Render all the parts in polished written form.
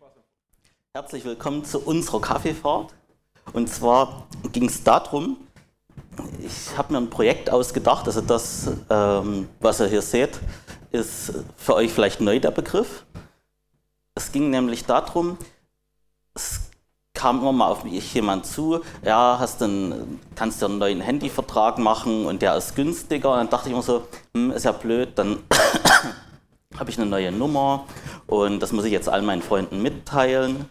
Herzlich willkommen zu unserer Kaffeefahrt. Und zwar ging es darum, ich habe mir ein Projekt ausgedacht, also das, was ihr hier seht, ist für euch vielleicht neu der Begriff. Es ging nämlich darum, es kam immer mal auf mich jemand zu, ja, kannst du einen neuen Handyvertrag machen und der ist günstiger. Und dann dachte ich immer so, ist ja blöd, dann habe ich eine neue Nummer und das muss ich jetzt all meinen Freunden mitteilen.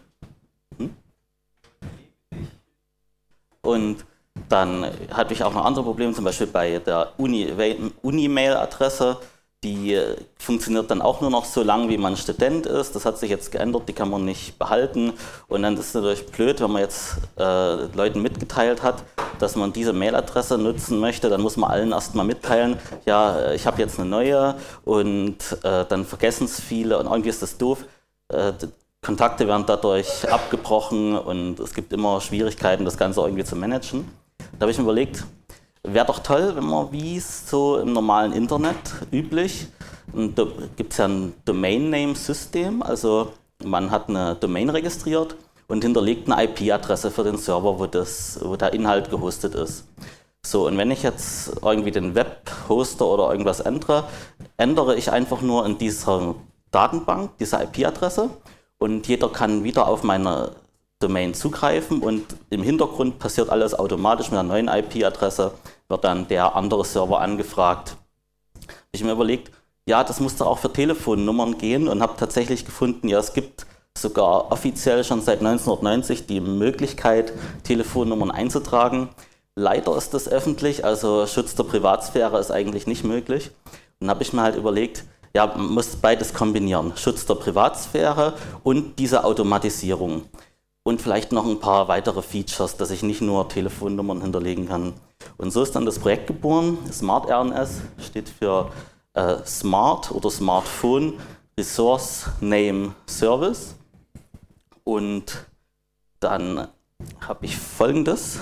Und dann hatte ich auch noch andere Probleme, zum Beispiel bei der Uni-Mail-Adresse. Die funktioniert dann auch nur noch so lange, wie man Student ist. Das hat sich jetzt geändert, die kann man nicht behalten. Und dann ist es natürlich blöd, wenn man jetzt Leuten mitgeteilt hat, dass man diese Mailadresse nutzen möchte, dann muss man allen erstmal mitteilen, ja, ich habe jetzt eine neue und dann vergessen es viele und irgendwie ist das doof. Kontakte werden dadurch abgebrochen und es gibt immer Schwierigkeiten, das Ganze irgendwie zu managen. Da habe ich mir überlegt, wäre doch toll, wenn man wie es so im normalen Internet üblich, da gibt es ja ein Domain-Name-System, also man hat eine Domain registriert und hinterlegt eine IP-Adresse für den Server, wo der Inhalt gehostet ist. So, und wenn ich jetzt irgendwie den Webhoster oder irgendwas ändere ich einfach nur in dieser Datenbank, diese IP-Adresse. Und jeder kann wieder auf meine Domain zugreifen und im Hintergrund passiert alles automatisch mit einer neuen IP-Adresse, wird dann der andere Server angefragt. Habe ich mir überlegt, ja, das muss doch auch für Telefonnummern gehen und habe tatsächlich gefunden, ja, es gibt sogar offiziell schon seit 1990 die Möglichkeit, Telefonnummern einzutragen. Leider ist das öffentlich, also Schutz der Privatsphäre ist eigentlich nicht möglich. Und habe ich mir halt überlegt, ja, man muss beides kombinieren. Schutz der Privatsphäre und diese Automatisierung. Und vielleicht noch ein paar weitere Features, dass ich nicht nur Telefonnummern hinterlegen kann. Und so ist dann das Projekt geboren. SmartRNS steht für Smart oder Smartphone Resource Name Service. Und dann habe ich folgendes.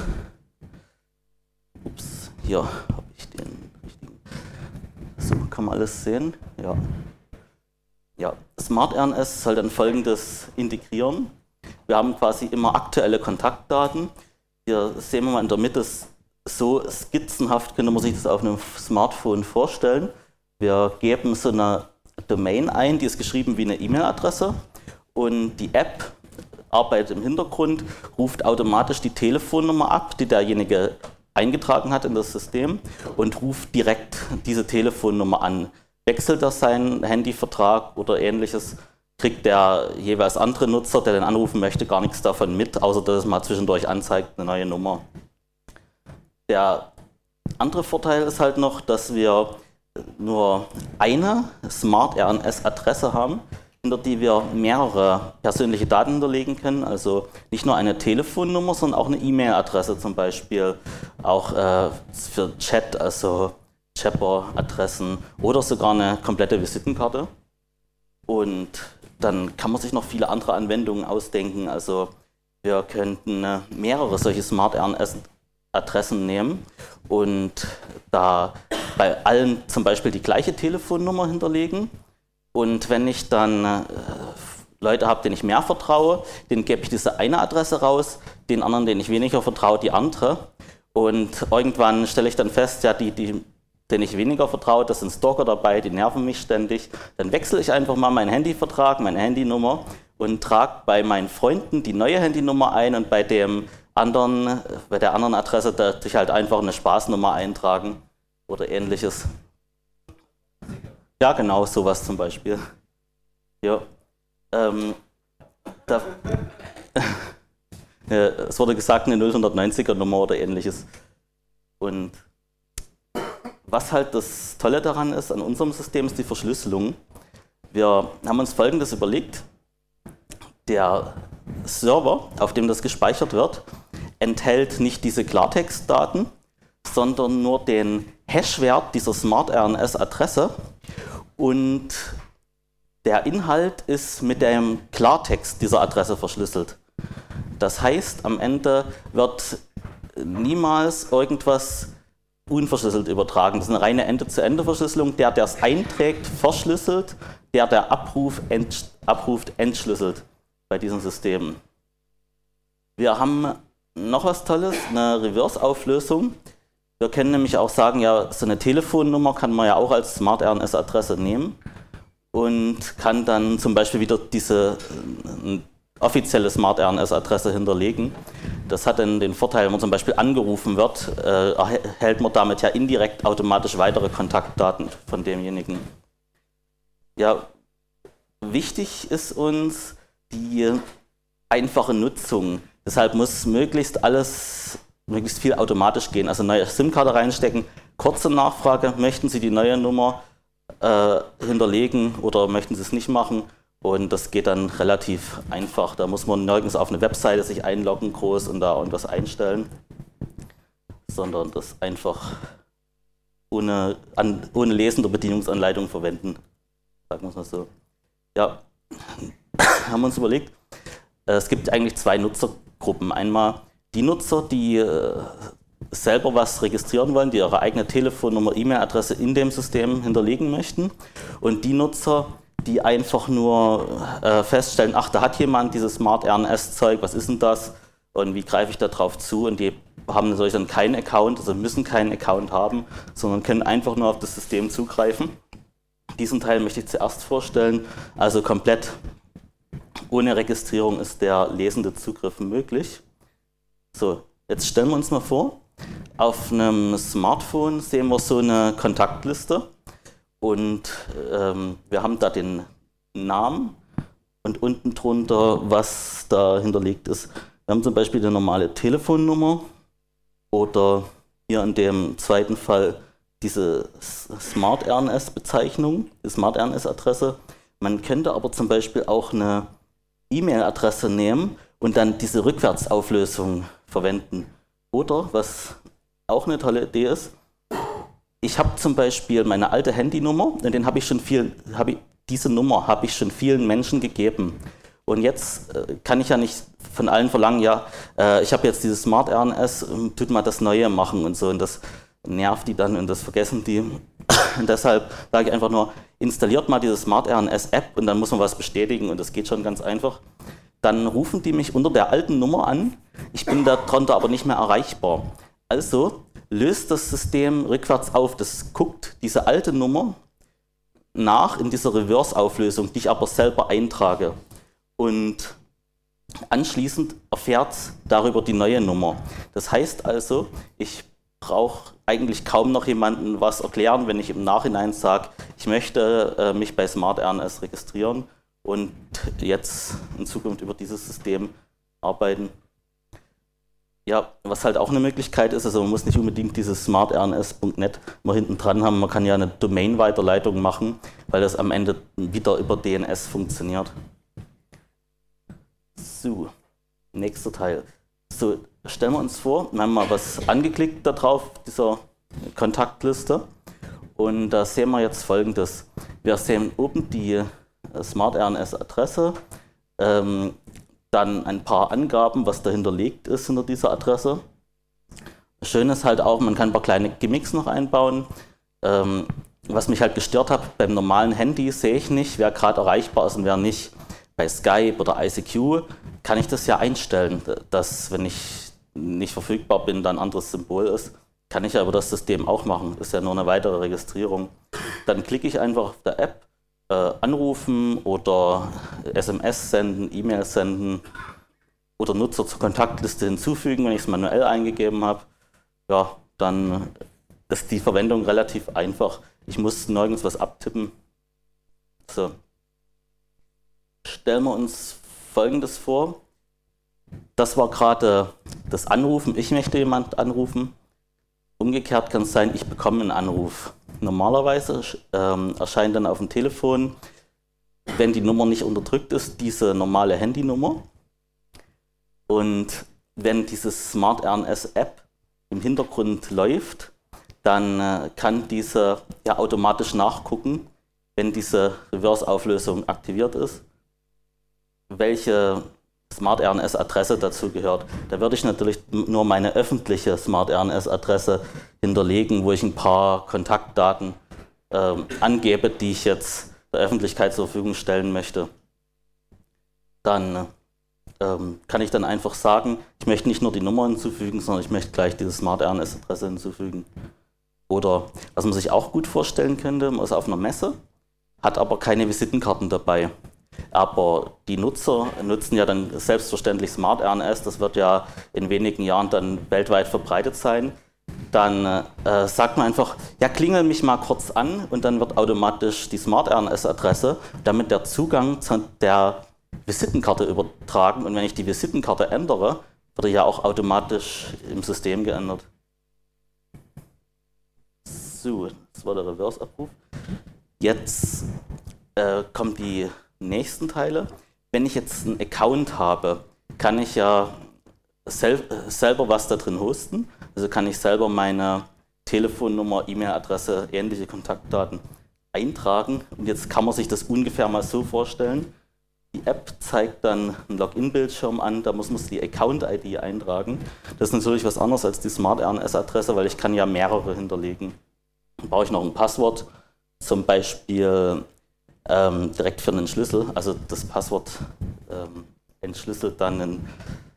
Ups, hier habe ich den richtigen. So, kann man alles sehen? Ja. SmartRNS soll dann folgendes integrieren. Wir haben quasi immer aktuelle Kontaktdaten. Hier sehen wir mal in der Mitte, so skizzenhaft könnte man sich das auf einem Smartphone vorstellen. Wir geben so eine Domain ein, die ist geschrieben wie eine E-Mail-Adresse und die App arbeitet im Hintergrund, ruft automatisch die Telefonnummer ab, die derjenige eingetragen hat in das System und ruft direkt diese Telefonnummer an. Wechselt er seinen Handyvertrag oder ähnliches, kriegt der jeweils andere Nutzer, der den anrufen möchte, gar nichts davon mit, außer dass es mal zwischendurch anzeigt, eine neue Nummer. Der andere Vorteil ist halt noch, dass wir nur eine SmartRNS-Adresse haben, hinter die wir mehrere persönliche Daten hinterlegen können, also nicht nur eine Telefonnummer, sondern auch eine E-Mail-Adresse zum Beispiel, auch für Chat, also Chapper-Adressen oder sogar eine komplette Visitenkarte. Und dann kann man sich noch viele andere Anwendungen ausdenken, also wir könnten mehrere solche SmartRNS-Adressen nehmen und da bei allen zum Beispiel die gleiche Telefonnummer hinterlegen. Und wenn ich dann Leute habe, denen ich mehr vertraue, denen gebe ich diese eine Adresse raus, den anderen, denen ich weniger vertraue, die andere. Und irgendwann stelle ich dann fest, ja, denen ich weniger vertraue, das sind Stalker dabei, die nerven mich ständig. Dann wechsle ich einfach mal meinen Handyvertrag, meine Handynummer und trage bei meinen Freunden die neue Handynummer ein und bei der anderen Adresse, da ich halt einfach eine Spaßnummer eintragen oder ähnliches. Ja, genau, sowas zum Beispiel. Ja. Es wurde gesagt, eine 090er Nummer oder ähnliches. Und was halt das Tolle daran ist, an unserem System, ist die Verschlüsselung. Wir haben uns Folgendes überlegt. Der Server, auf dem das gespeichert wird, enthält nicht diese Klartextdaten, sondern nur den Hashwert dieser SmartRNS-Adresse. Und der Inhalt ist mit dem Klartext dieser Adresse verschlüsselt. Das heißt, am Ende wird niemals irgendwas unverschlüsselt übertragen. Das ist eine reine Ende-zu-Ende-Verschlüsselung. Der es einträgt, verschlüsselt, der abruft, entschlüsselt. bei diesen Systemen. Wir haben noch was Tolles, eine Reverse-Auflösung. Wir können nämlich auch sagen, ja, so eine Telefonnummer kann man ja auch als Smart-RNS-Adresse nehmen und kann dann zum Beispiel wieder diese offizielle Smart-RNS-Adresse hinterlegen. Das hat dann den Vorteil, wenn man zum Beispiel angerufen wird, erhält man damit ja indirekt automatisch weitere Kontaktdaten von demjenigen. Ja, wichtig ist uns die einfache Nutzung. Deshalb muss möglichst viel automatisch gehen. Also neue SIM-Karte reinstecken, kurze Nachfrage, möchten Sie die neue Nummer hinterlegen oder möchten Sie es nicht machen? Und das geht dann relativ einfach. Da muss man nirgends auf eine Webseite sich einloggen groß und da irgendwas einstellen, sondern das einfach ohne Lesen der Bedienungsanleitung verwenden. Sagen wir es mal so. Ja, haben wir uns überlegt, es gibt eigentlich zwei Nutzergruppen. Einmal die Nutzer, die selber was registrieren wollen, die ihre eigene Telefonnummer, E-Mail-Adresse in dem System hinterlegen möchten. Und die Nutzer, die einfach nur feststellen, ach, da hat jemand dieses Smart-RNS-Zeug, was ist denn das und wie greife ich da drauf zu? Und die haben natürlich dann keinen Account, also müssen keinen Account haben, sondern können einfach nur auf das System zugreifen. Diesen Teil möchte ich zuerst vorstellen, also komplett ohne Registrierung ist der lesende Zugriff möglich. So, jetzt stellen wir uns mal vor, auf einem Smartphone sehen wir so eine Kontaktliste. Und wir haben da den Namen und unten drunter, was da hinterlegt ist. Wir haben zum Beispiel eine normale Telefonnummer oder hier in dem zweiten Fall diese Smart-RNS-Bezeichnung, die Smart-RNS-Adresse. Man könnte aber zum Beispiel auch eine E-Mail-Adresse nehmen und dann diese Rückwärtsauflösung verwenden. Oder, was auch eine tolle Idee ist, ich habe zum Beispiel meine alte Handynummer und diese Nummer habe ich schon vielen Menschen gegeben. Und jetzt kann ich ja nicht von allen verlangen, ja, ich habe jetzt dieses Smart-RNS, tut mal das Neue machen und so. Und das nervt die dann und das vergessen die. Und deshalb sage ich einfach nur, installiert mal diese Smart-RNS-App und dann muss man was bestätigen und das geht schon ganz einfach. Dann rufen die mich unter der alten Nummer an, ich bin darunter aber nicht mehr erreichbar. Also löst das System rückwärts auf, das guckt diese alte Nummer nach in dieser Reverse-Auflösung, die ich aber selber eintrage. Und anschließend erfährt es darüber die neue Nummer. Das heißt also, ich brauche eigentlich kaum noch jemandem was erklären, wenn ich im Nachhinein sage, ich möchte mich bei Smart-RNS registrieren und jetzt in Zukunft über dieses System arbeiten. Ja, was halt auch eine Möglichkeit ist, also man muss nicht unbedingt dieses smartrns.net mal hinten dran haben, man kann ja eine Domain-Weiterleitung machen, weil das am Ende wieder über DNS funktioniert. So, nächster Teil. So, stellen wir uns vor, wir haben mal was angeklickt da drauf, dieser Kontaktliste, und da sehen wir jetzt Folgendes. Wir sehen oben die Smart-RNS-Adresse, dann ein paar Angaben, was dahinterlegt ist hinter dieser Adresse. Schön ist halt auch, man kann ein paar kleine Gimmicks noch einbauen. Was mich halt gestört hat, beim normalen Handy sehe ich nicht, wer gerade erreichbar ist und wer nicht. Bei Skype oder ICQ kann ich das ja einstellen, dass, wenn ich nicht verfügbar bin, dann ein anderes Symbol ist. Kann ich ja über das System auch machen, ist ja nur eine weitere Registrierung. Dann klicke ich einfach auf der App, anrufen oder SMS senden, E-Mail senden oder Nutzer zur Kontaktliste hinzufügen, wenn ich es manuell eingegeben habe. Ja, dann ist die Verwendung relativ einfach. Ich muss nirgends was abtippen. So. Stellen wir uns Folgendes vor. Das war gerade das Anrufen. Ich möchte jemanden anrufen. Umgekehrt kann es sein, ich bekomme einen Anruf. Normalerweise erscheint dann auf dem Telefon, wenn die Nummer nicht unterdrückt ist, diese normale Handynummer. Und wenn diese Smart-RNS-App im Hintergrund läuft, dann kann diese ja automatisch nachgucken, wenn diese Reverse-Auflösung aktiviert ist, welche Smart-RNS-Adresse dazu gehört. Da würde ich natürlich nur meine öffentliche Smart-RNS-Adresse hinterlegen, wo ich ein paar Kontaktdaten angebe, die ich jetzt der Öffentlichkeit zur Verfügung stellen möchte. Dann kann ich dann einfach sagen, ich möchte nicht nur die Nummer hinzufügen, sondern ich möchte gleich diese Smart RNS-Adresse hinzufügen. Oder was man sich auch gut vorstellen könnte, man ist auf einer Messe, hat aber keine Visitenkarten dabei. Aber die Nutzer nutzen ja dann selbstverständlich Smart RNS, das wird ja in wenigen Jahren dann weltweit verbreitet sein. Dann sagt man einfach, ja, klingel mich mal kurz an und dann wird automatisch die Smart RNS-Adresse, damit der Zugang zu der Visitenkarte übertragen. Und wenn ich die Visitenkarte ändere, wird er ja auch automatisch im System geändert. So, das war der Reverse-Abruf. Jetzt kommen die nächsten Teile. Wenn ich jetzt einen Account habe, kann ich ja selber was da drin hosten. Also kann ich selber meine Telefonnummer, E-Mail-Adresse, ähnliche Kontaktdaten eintragen. Und jetzt kann man sich das ungefähr mal so vorstellen. Die App zeigt dann einen Login-Bildschirm an, da muss man die Account-ID eintragen. Das ist natürlich was anderes als die Smart RNS-Adresse, weil ich kann ja mehrere hinterlegen. Dann brauche ich noch ein Passwort, zum Beispiel direkt für einen Schlüssel. Also das Passwort entschlüsselt dann einen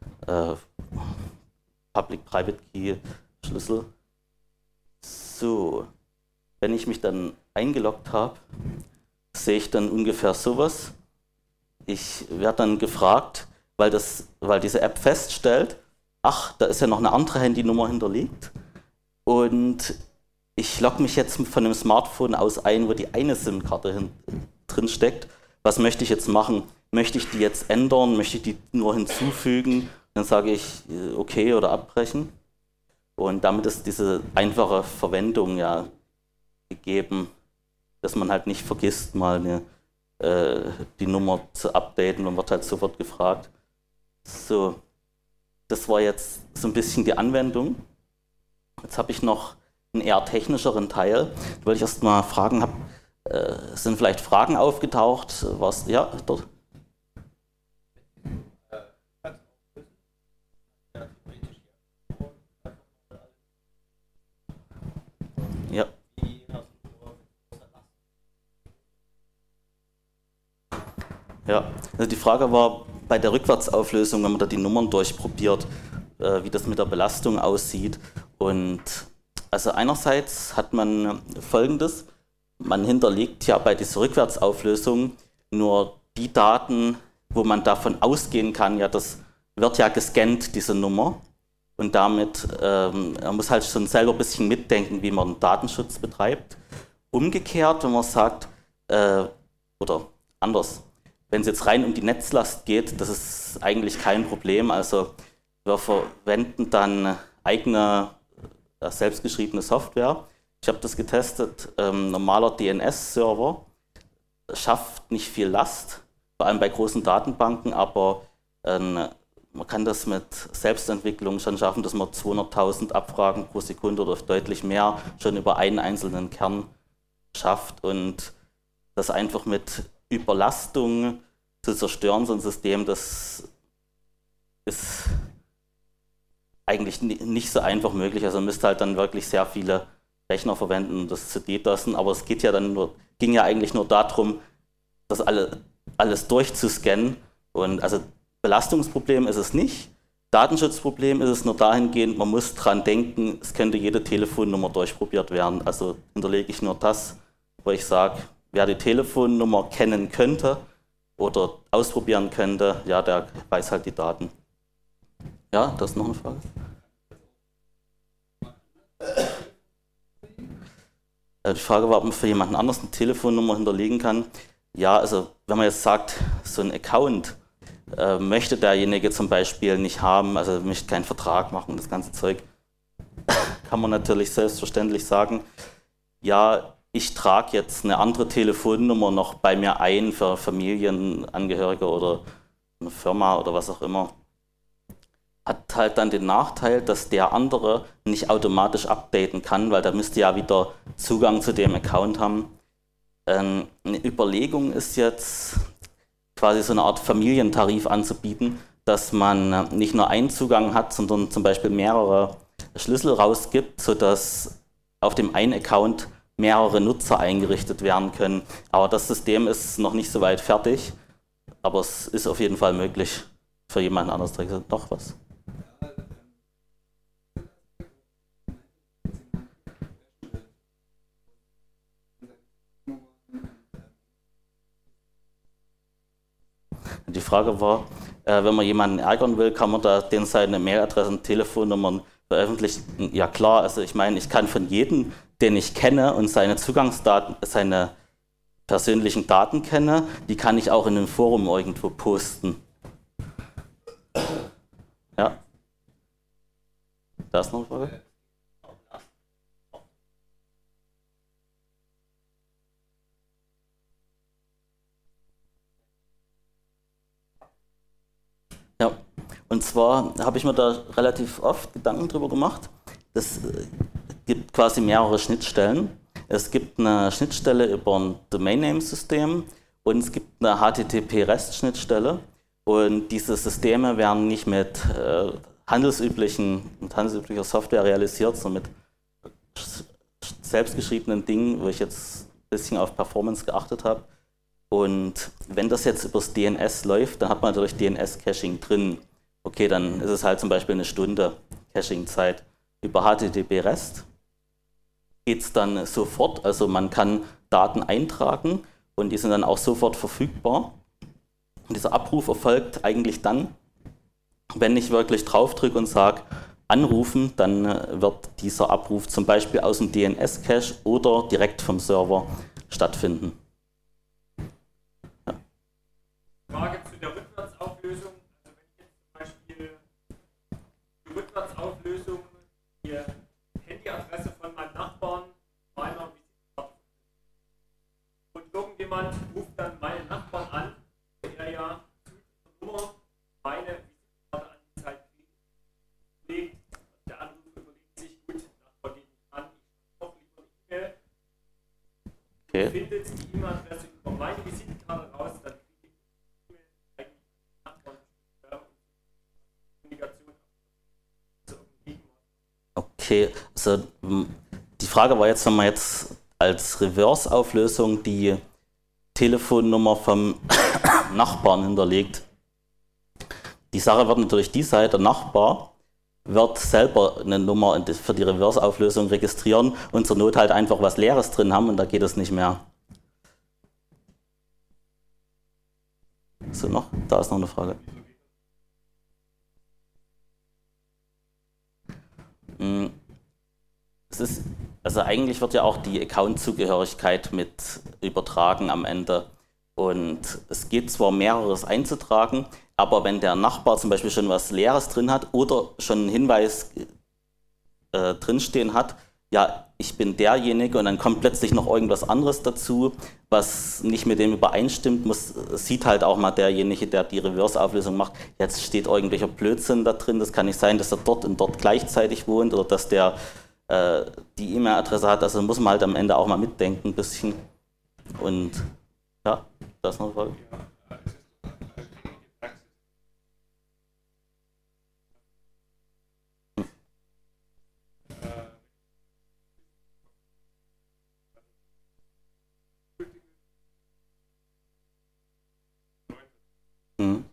Public-Private-Key-Schlüssel. So, wenn ich mich dann eingeloggt habe, sehe ich dann ungefähr sowas. Ich werde dann gefragt, weil diese App feststellt, ach, da ist ja noch eine andere Handynummer hinterlegt und ich logge mich jetzt von dem Smartphone aus ein, wo die eine SIM-Karte drin steckt. Was möchte ich jetzt machen? Möchte ich die jetzt ändern? Möchte ich die nur hinzufügen? Dann sage ich okay oder abbrechen. Und damit ist diese einfache Verwendung ja gegeben, dass man halt nicht vergisst, mal die Nummer zu updaten und wird halt sofort gefragt. So, das war jetzt so ein bisschen die Anwendung. Jetzt habe ich noch einen eher technischeren Teil. Da wollte ich erst mal fragen, sind vielleicht Fragen aufgetaucht? Was? Ja, dort. Ja. Ja, also die Frage war bei der Rückwärtsauflösung, wenn man da die Nummern durchprobiert, wie das mit der Belastung aussieht. Und also einerseits hat man Folgendes, man hinterlegt ja bei dieser Rückwärtsauflösung nur die Daten, wo man davon ausgehen kann, ja, das wird ja gescannt, diese Nummer. Und damit, man muss halt schon selber ein bisschen mitdenken, wie man Datenschutz betreibt. Umgekehrt, wenn man sagt, oder anders, wenn es jetzt rein um die Netzlast geht, das ist eigentlich kein Problem. Also wir verwenden dann eigene, selbstgeschriebene Software. Ich habe das getestet, normaler DNS-Server schafft nicht viel Last, vor allem bei großen Datenbanken, aber man kann das mit Selbstentwicklung schon schaffen, dass man 200.000 Abfragen pro Sekunde oder deutlich mehr schon über einen einzelnen Kern schafft. Und das einfach mit Überlastung zu zerstören, so ein System, das ist eigentlich nicht so einfach möglich. Also man müsste halt dann wirklich sehr viele Rechner verwenden, um das zu DDoSen. Aber es geht ja dann ging ja eigentlich nur darum, das alles durchzuscannen. Und also Belastungsproblem ist es nicht. Datenschutzproblem ist es nur dahingehend, man muss dran denken, es könnte jede Telefonnummer durchprobiert werden. Also hinterlege ich nur das, wo ich sage, wer die Telefonnummer kennen könnte oder ausprobieren könnte, ja, der weiß halt die Daten. Ja, das ist noch eine Frage. Die Frage war, ob man für jemanden anders eine Telefonnummer hinterlegen kann. Ja, also wenn man jetzt sagt, so ein Account möchte derjenige zum Beispiel nicht haben, also möchte keinen Vertrag machen, das ganze Zeug, kann man natürlich selbstverständlich sagen, ja, ich trage jetzt eine andere Telefonnummer noch bei mir ein für Familienangehörige oder eine Firma oder was auch immer. Hat halt dann den Nachteil, dass der andere nicht automatisch updaten kann, weil der müsste ja wieder Zugang zu dem Account haben. Eine Überlegung ist jetzt quasi so eine Art Familientarif anzubieten, dass man nicht nur einen Zugang hat, sondern zum Beispiel mehrere Schlüssel rausgibt, sodass auf dem einen Account mehrere Nutzer eingerichtet werden können. Aber das System ist noch nicht so weit fertig, aber es ist auf jeden Fall möglich für jemanden anders noch was. Die Frage war, wenn man jemanden ärgern will, kann man da den seine Mailadressen, Telefonnummern veröffentlichen? Ja klar, also ich meine, ich kann von jedem, den ich kenne und seine Zugangsdaten, seine persönlichen Daten kenne, die kann ich auch in einem Forum irgendwo posten. Ja. Da ist noch eine Frage? Ja, und zwar habe ich mir da relativ oft Gedanken drüber gemacht. Es gibt quasi mehrere Schnittstellen. Es gibt eine Schnittstelle über ein Domain-Name-System und es gibt eine HTTP-REST-Schnittstelle. Und diese Systeme werden nicht mit handelsüblicher Software realisiert, sondern mit selbstgeschriebenen Dingen, wo ich jetzt ein bisschen auf Performance geachtet habe. Und wenn das jetzt übers DNS läuft, dann hat man natürlich DNS-Caching drin. Okay, dann ist es halt zum Beispiel eine Stunde Caching-Zeit. Über HTTP-REST geht es dann sofort, also man kann Daten eintragen und die sind dann auch sofort verfügbar. Und dieser Abruf erfolgt eigentlich dann, wenn ich wirklich draufdrücke und sage, anrufen, dann wird dieser Abruf zum Beispiel aus dem DNS-Cache oder direkt vom Server stattfinden. Ja. Frage zu der Rückwärtsauflösung. Also wenn ich jetzt zum Beispiel die Rückwärtsauflösung, die Handyadresse von meinem Nachbarn, meiner Visitkarte und irgendjemand ruft dann meinen Nachbarn an, der ja zu dieser Nummer meine Visitkarte an die Zeit legt. Der Anrufer überlegt sich, gut, Nachbar geht nicht an, ich schreibe doch lieber eine E-Mail. Okay. Findet die E-Mail-Adresse über meine Visitkarte raus, dann kriege ich die E-Mail eigentlich Nachbarn Kommunikation. Okay, also die Frage war jetzt, wenn man jetzt als Reverse-Auflösung die Telefonnummer vom Nachbarn hinterlegt. Die Sache wird natürlich die sein, der Nachbar wird selber eine Nummer für die Reverse-Auflösung registrieren und zur Not halt einfach was Leeres drin haben und da geht es nicht mehr. So noch? Da ist noch eine Frage. Es ist, also eigentlich wird ja auch die Account-Zugehörigkeit mit übertragen am Ende. Und es geht zwar mehreres einzutragen, aber wenn der Nachbar zum Beispiel schon was Leeres drin hat oder schon einen Hinweis drinstehen hat, ja, ich bin derjenige und dann kommt plötzlich noch irgendwas anderes dazu, was nicht mit dem übereinstimmt, sieht halt auch mal derjenige, der die Reverse-Auflösung macht, jetzt steht irgendwelcher Blödsinn da drin, das kann nicht sein, dass er dort und dort gleichzeitig wohnt oder dass der die E-Mail-Adresse hat, also muss man halt am Ende auch mal mitdenken ein bisschen. Und ja, das ist noch eine Frage. Hm.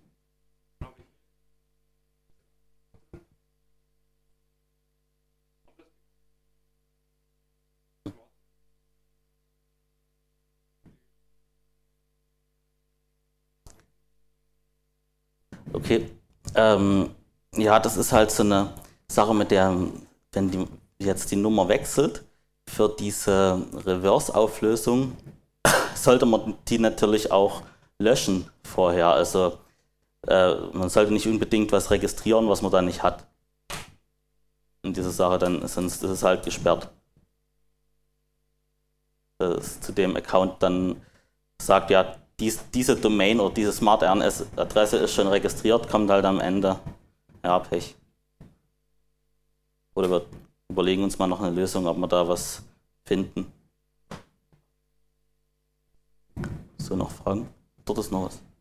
Okay, ja, das ist halt so eine Sache, mit der, wenn die jetzt die Nummer wechselt, für diese Reverse-Auflösung sollte man die natürlich auch löschen vorher. Also man sollte nicht unbedingt was registrieren, was man da nicht hat. In dieser Sache, dann, sonst ist es halt gesperrt. Das zu dem Account dann sagt, ja, diese Domain oder diese Smart RNS-Adresse ist schon registriert, kommt halt am Ende. Ja, Pech. Oder wir überlegen uns mal noch eine Lösung, ob wir da was finden. So, noch Fragen? Dort ist noch was.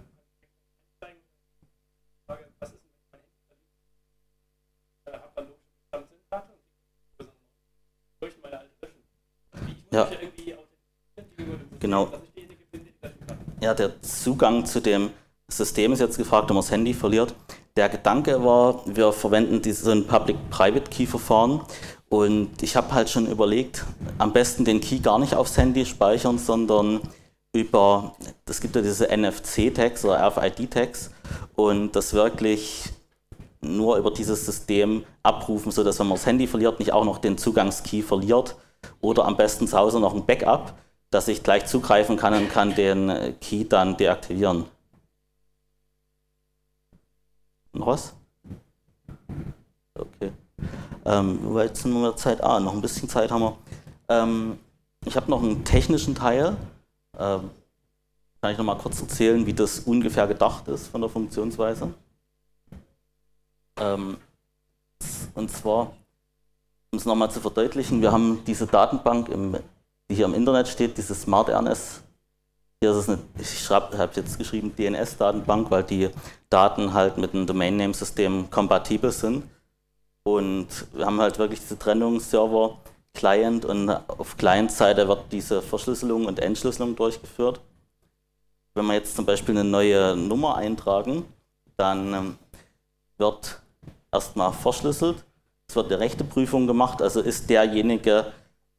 Ja, genau. Ja, der Zugang zu dem System ist jetzt gefragt, ob man das Handy verliert. Der Gedanke war, wir verwenden so ein Public-Private-Key-Verfahren und ich habe halt schon überlegt, am besten den Key gar nicht aufs Handy speichern, sondern es gibt ja diese NFC-Tags oder RFID-Tags und das wirklich nur über dieses System abrufen, sodass, wenn man das Handy verliert, nicht auch noch den Zugangskey verliert oder am besten zu Hause noch ein Backup, dass ich gleich zugreifen kann und kann den Key dann deaktivieren. Noch was? Okay. Jetzt sind wir Zeit. Noch ein bisschen Zeit haben wir. Ich habe noch einen technischen Teil. Kann ich noch mal kurz erzählen, wie das ungefähr gedacht ist von der Funktionsweise. Und zwar, um es nochmal zu verdeutlichen, wir haben diese Datenbank, die hier im Internet steht, diese SmartRNS. Hier ist es ich habe jetzt geschrieben DNS-Datenbank, weil die Daten halt mit einem Domain-Name-System kompatibel sind. Und wir haben halt wirklich diese Trennung Server, Client und auf Client-Seite wird diese Verschlüsselung und Entschlüsselung durchgeführt. Wenn wir jetzt zum Beispiel eine neue Nummer eintragen, dann wird erstmal verschlüsselt, es wird eine rechte Prüfung gemacht, also ist derjenige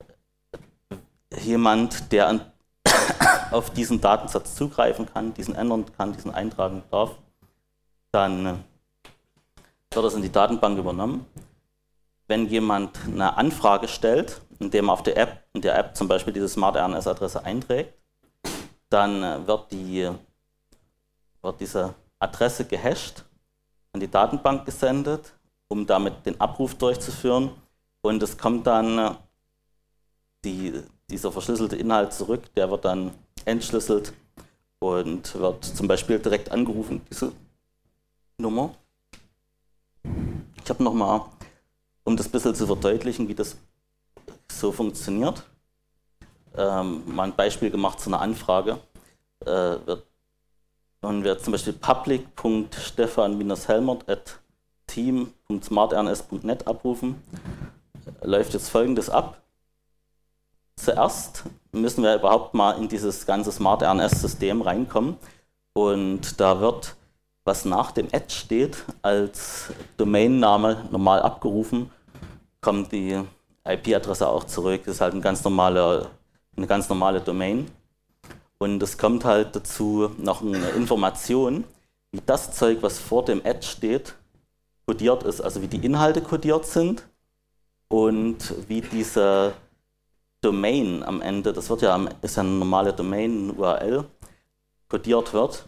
jemand, der auf diesen Datensatz zugreifen kann, diesen ändern kann, diesen eintragen darf, dann wird das in die Datenbank übernommen. Wenn jemand eine Anfrage stellt, indem er in der App zum Beispiel diese SmartRNS-Adresse einträgt, dann wird diese Adresse gehasht, an die Datenbank gesendet, um damit den Abruf durchzuführen und es kommt dann dieser verschlüsselte Inhalt zurück, der wird dann entschlüsselt und wird zum Beispiel direkt angerufen, diese Nummer. Ich habe nochmal, um das ein bisschen zu verdeutlichen, wie das so funktioniert, mal ein Beispiel gemacht zu einer Anfrage. Wenn wir zum Beispiel public.stefan-helmert@team.smartrns.net abrufen, läuft jetzt Folgendes ab. Zuerst müssen wir überhaupt mal in dieses ganze SmartRNS-System reinkommen und da wird, was nach dem Ad steht, als Domainname normal abgerufen, kommt die IP-Adresse auch zurück. Das ist halt eine ganz normale Domain. Und es kommt halt dazu noch eine Information, wie das Zeug, was vor dem Ad steht, kodiert ist. Also wie die Inhalte kodiert sind und wie diese Domain am Ende, ist ja eine normale Domain, eine URL, kodiert wird.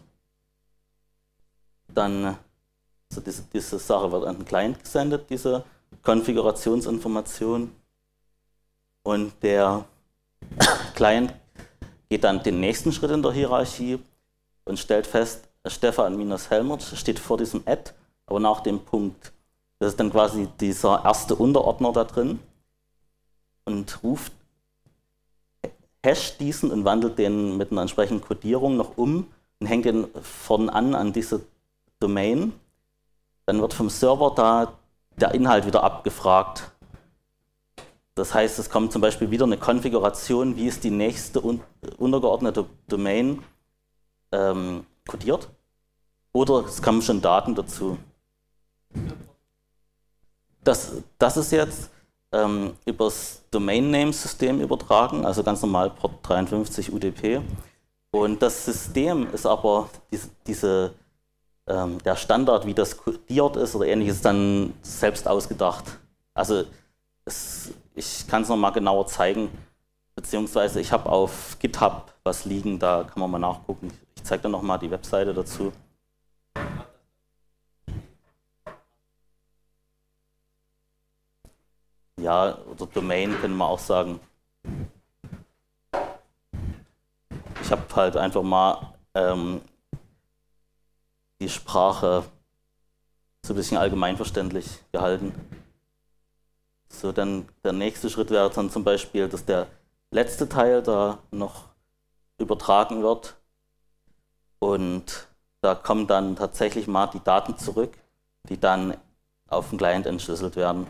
Dann, also diese Sache wird an den Client gesendet, diese Konfigurationsinformation. Und der Client geht dann den nächsten Schritt in der Hierarchie und stellt fest, Stefan-Helmert steht vor diesem Ad, aber nach dem Punkt. Das ist dann quasi dieser erste Unterordner da drin und hasht diesen und wandelt den mit einer entsprechenden Codierung noch um und hängt den vorn an diese Domain. Dann wird vom Server da der Inhalt wieder abgefragt. Das heißt, es kommt zum Beispiel wieder eine Konfiguration, wie ist die nächste untergeordnete Domain codiert. Oder es kommen schon Daten dazu. Das ist jetzt über das Domain-Name-System übertragen, also ganz normal Port 53 UDP. Und das System ist aber der Standard, wie das codiert ist oder ähnliches, dann selbst ausgedacht. Also ich kann es nochmal genauer zeigen, beziehungsweise ich habe auf GitHub was liegen, da kann man mal nachgucken. Ich zeige dann nochmal die Webseite dazu. Ja, oder Domain können wir auch sagen. Ich habe halt einfach mal die Sprache so ein bisschen allgemeinverständlich gehalten. So, dann der nächste Schritt wäre dann zum Beispiel, dass der letzte Teil da noch übertragen wird und da kommen dann tatsächlich mal die Daten zurück, die dann auf den Client entschlüsselt werden.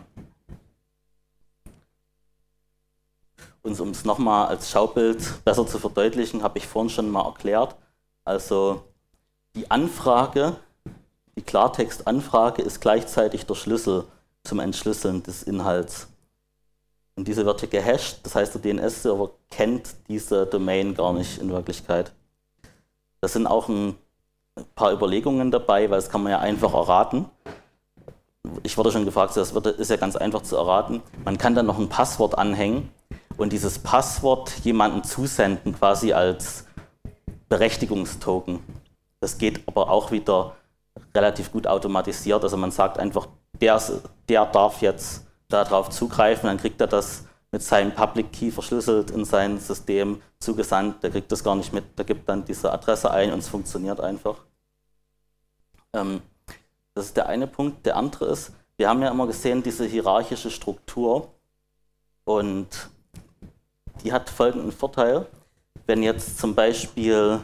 Und um es nochmal als Schaubild besser zu verdeutlichen, habe ich vorhin schon mal erklärt. Also die Anfrage, die Klartextanfrage ist gleichzeitig der Schlüssel zum Entschlüsseln des Inhalts. Und diese wird hier gehasht, das heißt, der DNS-Server kennt diese Domain gar nicht in Wirklichkeit. Da sind auch ein paar Überlegungen dabei, weil das kann man ja einfach erraten. Ich wurde schon gefragt, das ist ja ganz einfach zu erraten. Man kann dann noch ein Passwort anhängen und dieses Passwort jemandem zusenden, quasi als Berechtigungstoken. Das geht aber auch wieder relativ gut automatisiert. Also man sagt einfach, der darf jetzt darauf zugreifen, dann kriegt er das mit seinem Public Key verschlüsselt in sein System zugesandt. Der kriegt das gar nicht mit, der gibt dann diese Adresse ein und es funktioniert einfach. Das ist der eine Punkt. Der andere ist, wir haben ja immer gesehen, diese hierarchische Struktur und die hat folgenden Vorteil. Wenn jetzt zum Beispiel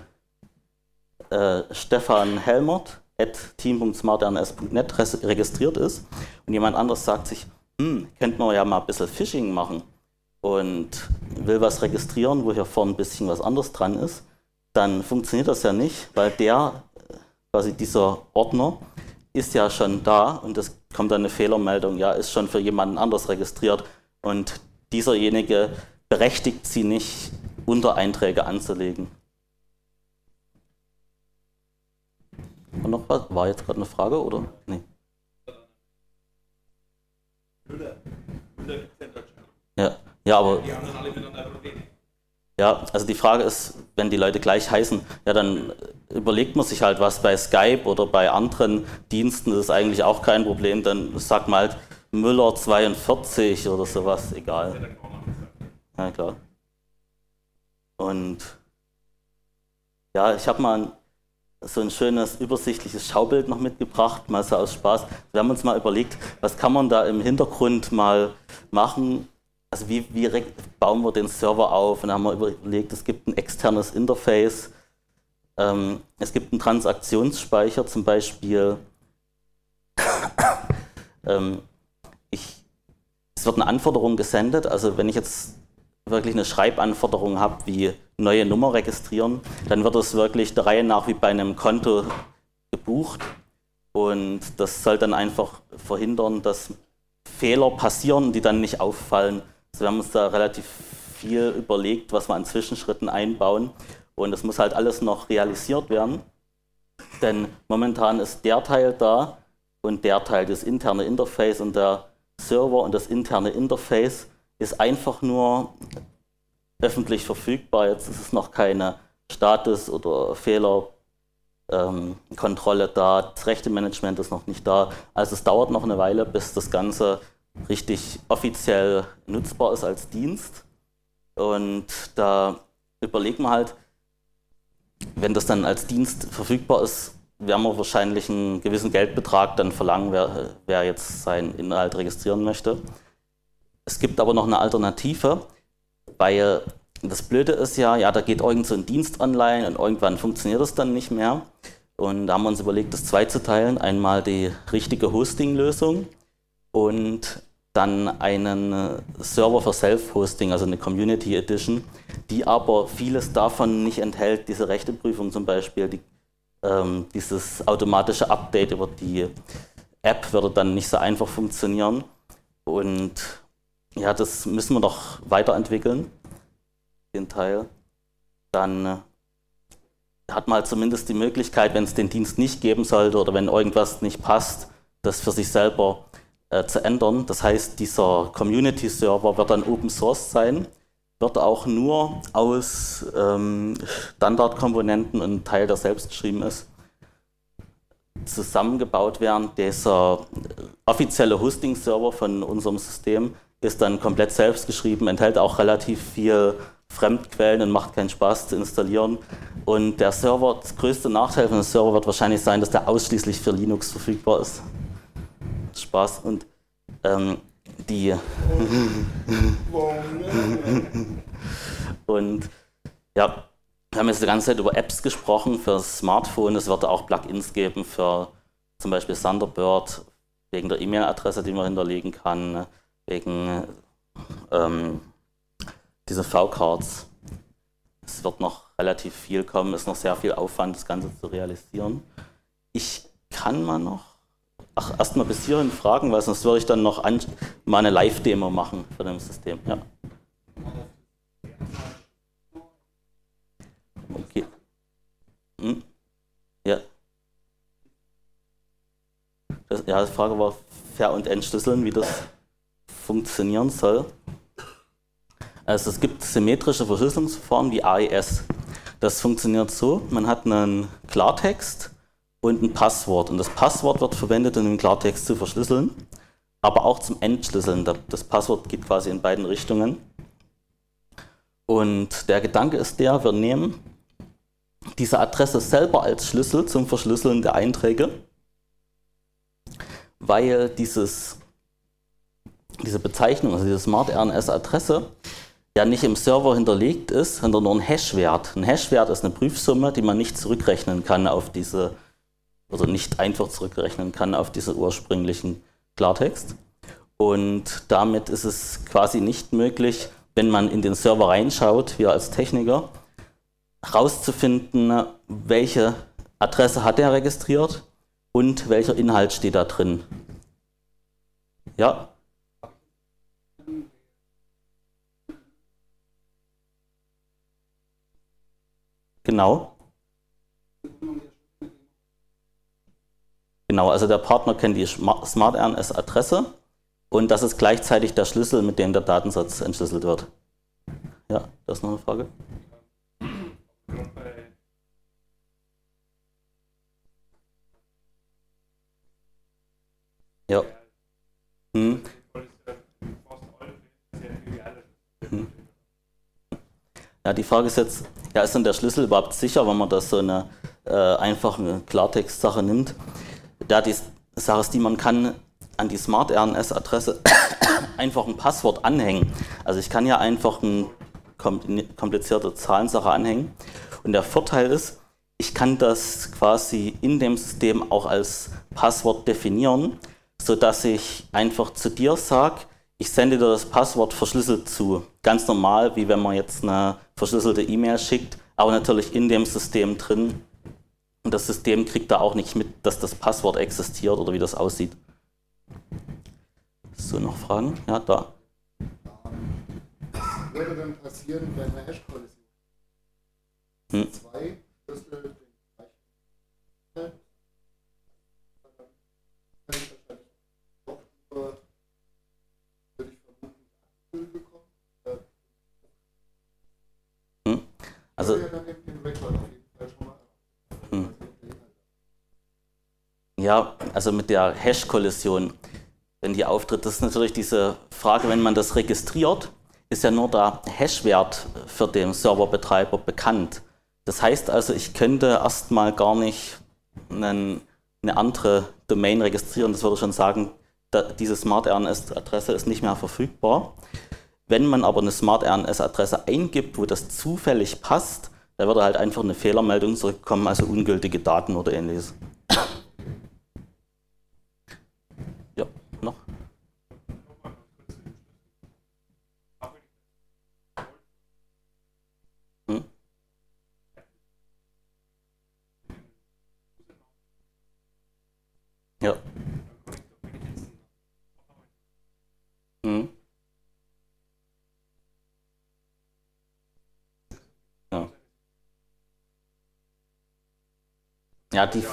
Stefan Helmert @team.smartrns.net registriert ist und jemand anderes sagt sich, könnte man ja mal ein bisschen Phishing machen und will was registrieren, wo hier vorne ein bisschen was anderes dran ist, dann funktioniert das ja nicht, weil quasi dieser Ordner ist ja schon da und es kommt dann eine Fehlermeldung, ja, ist schon für jemanden anders registriert und dieserjenige berechtigt sie nicht, Untereinträge anzulegen. Und noch was? War jetzt gerade eine Frage, oder? Nee. Ja, aber. Die haben dann alle miteinander Probleme. Ja, also die Frage ist, wenn die Leute gleich heißen, ja, dann überlegt man sich halt was bei Skype oder bei anderen Diensten, das ist eigentlich auch kein Problem, dann sagt man halt Müller 42 oder sowas, egal. Ja, klar. Und ja, ich habe mal so ein schönes, übersichtliches Schaubild noch mitgebracht, mal so aus Spaß. Wir haben uns mal überlegt, was kann man da im Hintergrund mal machen, also wie bauen wir den Server auf? Und dann haben wir überlegt, es gibt ein externes Interface, es gibt einen Transaktionsspeicher, zum Beispiel, es wird eine Anforderung gesendet, also wenn ich jetzt wirklich eine Schreibanforderung habe, wie neue Nummer registrieren, dann wird es wirklich der Reihe nach wie bei einem Konto gebucht und das soll dann einfach verhindern, dass Fehler passieren, die dann nicht auffallen. Also wir haben uns da relativ viel überlegt, was wir an Zwischenschritten einbauen und das muss halt alles noch realisiert werden, denn momentan ist der Teil da und der Teil, das interne Interface und der Server und das interne Interface ist einfach nur öffentlich verfügbar. Jetzt ist es noch keine Status- oder Fehlerkontrolle da, das Rechtemanagement ist noch nicht da. Also es dauert noch eine Weile, bis das Ganze richtig offiziell nutzbar ist als Dienst. Und da überlegen wir halt, wenn das dann als Dienst verfügbar ist, werden wir wahrscheinlich einen gewissen Geldbetrag dann verlangen, wer jetzt seinen Inhalt registrieren möchte. Es gibt aber noch eine Alternative, weil das Blöde ist ja, da geht irgend so ein Dienst online und irgendwann funktioniert das dann nicht mehr. Und da haben wir uns überlegt, das zweizuteilen. Einmal die richtige Hosting-Lösung und dann einen Server für Self-Hosting, also eine Community Edition, die aber vieles davon nicht enthält, diese Rechteprüfung zum Beispiel, dieses automatische Update über die App würde dann nicht so einfach funktionieren. Und ja, das müssen wir noch weiterentwickeln, den Teil. Dann hat man halt zumindest die Möglichkeit, wenn es den Dienst nicht geben sollte oder wenn irgendwas nicht passt, das für sich selber zu ändern. Das heißt, dieser Community-Server wird dann Open Source sein, wird auch nur aus Standardkomponenten und Teil, der selbst geschrieben ist, zusammengebaut werden. Dieser offizielle Hosting-Server von unserem System ist dann komplett selbst geschrieben, enthält auch relativ viel Fremdquellen und macht keinen Spaß zu installieren. Und der Server, das größte Nachteil von dem Server wird wahrscheinlich sein, dass der ausschließlich für Linux verfügbar ist. Spaß. Und und ja, wir haben jetzt die ganze Zeit über Apps gesprochen für das Smartphone. Es wird auch Plugins geben für zum Beispiel Thunderbird, wegen der E-Mail-Adresse, die man hinterlegen kann, wegen diese V-Cards. Es wird noch relativ viel kommen, ist noch sehr viel Aufwand, das Ganze zu realisieren. Ich kann mal noch, erstmal bis hierhin fragen, weil sonst würde ich dann noch mal eine Live-Demo machen von dem System. Ja. Okay. Ja. Die Frage war Ver- und Entschlüsseln, wie das funktionieren soll. Also es gibt symmetrische Verschlüsselungsverfahren wie AES. Das funktioniert so, man hat einen Klartext und ein Passwort. Und das Passwort wird verwendet, um den Klartext zu verschlüsseln, aber auch zum Entschlüsseln. Das Passwort geht quasi in beiden Richtungen. Und der Gedanke ist der, wir nehmen diese Adresse selber als Schlüssel zum Verschlüsseln der Einträge, weil diese Bezeichnung, also diese Smart-RNS-Adresse, ja nicht im Server hinterlegt ist, sondern nur ein Hash-Wert. Ein Hash-Wert ist eine Prüfsumme, die man nicht zurückrechnen kann auf diese, oder nicht einfach zurückrechnen kann auf diese ursprünglichen Klartext. Und damit ist es quasi nicht möglich, wenn man in den Server reinschaut, wir als Techniker, herauszufinden, welche Adresse hat er registriert und welcher Inhalt steht da drin. Ja? Genau. Genau, also der Partner kennt die Smart-RNS-Adresse und das ist gleichzeitig der Schlüssel, mit dem der Datensatz entschlüsselt wird. Ja, das ist noch eine Frage. Ja. Ja, die Frage ist jetzt, ja, ist denn der Schlüssel überhaupt sicher, wenn man das so eine einfache Klartext-Sache nimmt? Da die Sache ist die, man kann an die Smart-RNS-Adresse einfach ein Passwort anhängen. Also ich kann ja einfach eine komplizierte Zahlensache anhängen. Und der Vorteil ist, ich kann das quasi in dem System auch als Passwort definieren, sodass ich einfach zu dir sage, ich sende dir das Passwort verschlüsselt zu. Ganz normal, wie wenn man jetzt eine verschlüsselte E-Mail schickt, aber natürlich in dem System drin. Und das System kriegt da auch nicht mit, dass das Passwort existiert oder wie das aussieht. So, noch Fragen? Ja, da. Was würde denn passieren, wenn eine Hash-Kollision zwei Schlüssel den gleichen dann kann ich wahrscheinlich auch nur, würde ich vermuten, Schlüssel bekommen. Also, ja dann den Record auf jeden Fall schon mal. ja, also mit der Hash-Kollision, wenn die auftritt, das ist natürlich diese Frage, wenn man das registriert, ist ja nur der Hash-Wert für den Serverbetreiber bekannt. Das heißt also, ich könnte erstmal gar nicht eine andere Domain registrieren. Das würde schon sagen, diese Smart-RNS-Adresse ist nicht mehr verfügbar. Wenn man aber eine Smart-RNS-Adresse eingibt, wo das zufällig passt, da würde halt einfach eine Fehlermeldung zurückkommen, also ungültige Daten oder ähnliches. Ja, noch? Ja. Ja. Ja, die.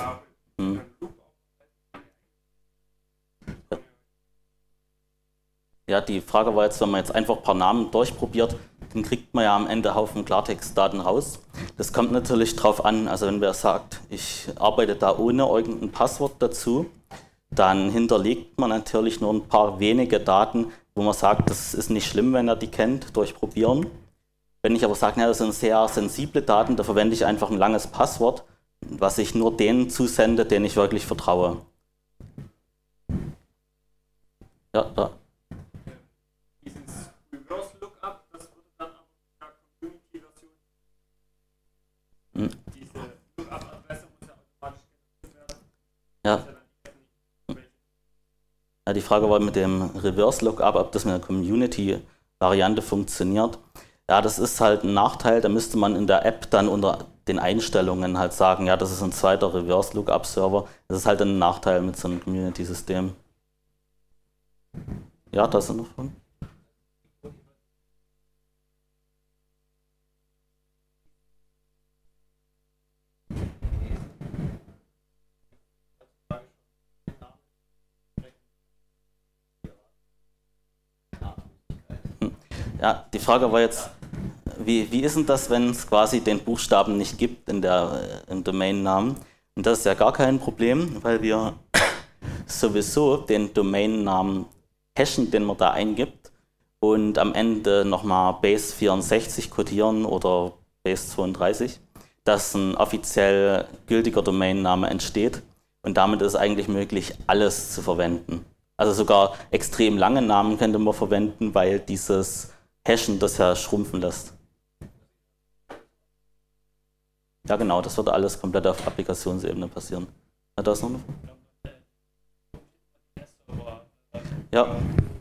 Ja, die Frage war jetzt, wenn man jetzt einfach ein paar Namen durchprobiert, dann kriegt man ja am Ende Haufen Klartextdaten raus. Das kommt natürlich drauf an, also wenn wer sagt, ich arbeite da ohne irgendein Passwort dazu, dann hinterlegt man natürlich nur ein paar wenige Daten, wo man sagt, das ist nicht schlimm, wenn er die kennt, durchprobieren. Wenn ich aber sage, das sind sehr sensible Daten, da verwende ich einfach ein langes Passwort, was ich nur denen zusende, denen ich wirklich vertraue. Ja, da. Dieses Reverse Lookup, das würde dann aber in der Community-Version. Diese Lookup-Adresse muss ja automatisch generiert werden. Ja. Ja, die Frage war mit dem Reverse Lookup, ob das mit der Community-Variante funktioniert. Ja, das ist halt ein Nachteil, da müsste man in der App dann unter den Einstellungen halt sagen, ja, das ist ein zweiter Reverse-Lookup-Server. Das ist halt ein Nachteil mit so einem Community-System. Ja, da sind noch Fragen. Ja, die Frage war jetzt, wie ist denn das, wenn es quasi den Buchstaben nicht gibt im Domainnamen? Und das ist ja gar kein Problem, weil wir sowieso den Domainnamen hashen, den man da eingibt, und am Ende nochmal Base 64 codieren oder Base 32, dass ein offiziell gültiger Domainname entsteht. Und damit ist eigentlich möglich, alles zu verwenden. Also sogar extrem lange Namen könnte man verwenden, weil dieses Hashen das ja schrumpfen lässt. Ja genau, das würde alles komplett auf Applikationsebene passieren. Hat das noch eine Frage? Ja.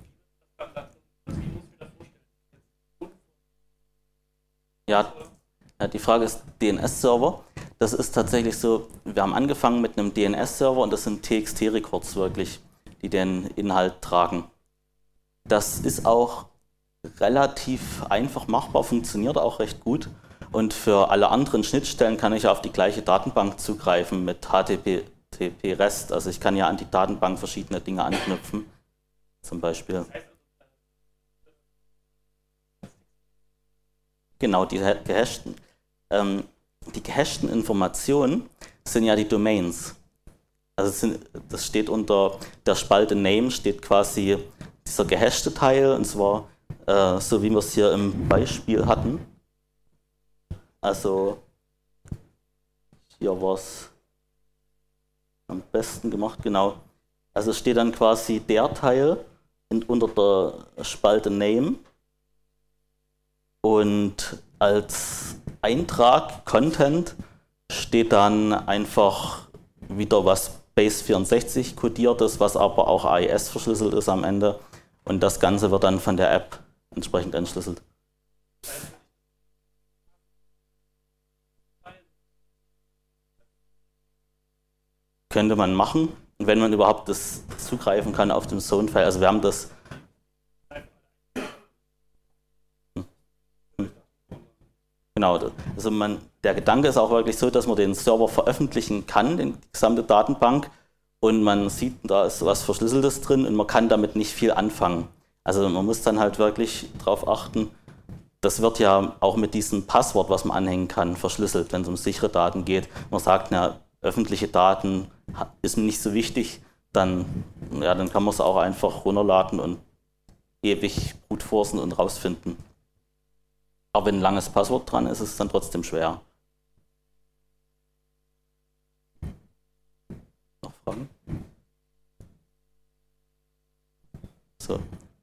Ja, die Frage ist DNS-Server. Das ist tatsächlich so, wir haben angefangen mit einem DNS-Server und das sind TXT-Records wirklich, die den Inhalt tragen. Das ist auch relativ einfach machbar, funktioniert auch recht gut. Und für alle anderen Schnittstellen kann ich auf die gleiche Datenbank zugreifen mit HTTP-REST. Also ich kann ja an die Datenbank verschiedene Dinge anknüpfen, zum Beispiel. Genau, die gehashten Informationen sind ja die Domains. Also das steht unter der Spalte Name, steht quasi dieser gehashte Teil, und zwar so wie wir es hier im Beispiel hatten. Also hier war es am besten gemacht, genau. Also steht dann quasi der Teil unter der Spalte Name. Und als Eintrag Content steht dann einfach wieder was Base 64 kodiertes, was aber auch AES verschlüsselt ist am Ende. Und das Ganze wird dann von der App entsprechend entschlüsselt. Könnte man machen, wenn man überhaupt das zugreifen kann auf dem Zone-File. Also wir haben das. Genau, also der Gedanke ist auch wirklich so, dass man den Server veröffentlichen kann, die gesamte Datenbank, und man sieht, da ist was Verschlüsseltes drin und man kann damit nicht viel anfangen. Also man muss dann halt wirklich darauf achten, das wird ja auch mit diesem Passwort, was man anhängen kann, verschlüsselt, wenn es um sichere Daten geht. Man sagt, na, öffentliche Daten ist mir nicht so wichtig, dann kann man es auch einfach runterladen und ewig brute forcen und rausfinden. Aber wenn ein langes Passwort dran ist, ist es dann trotzdem schwer. Noch Fragen? So.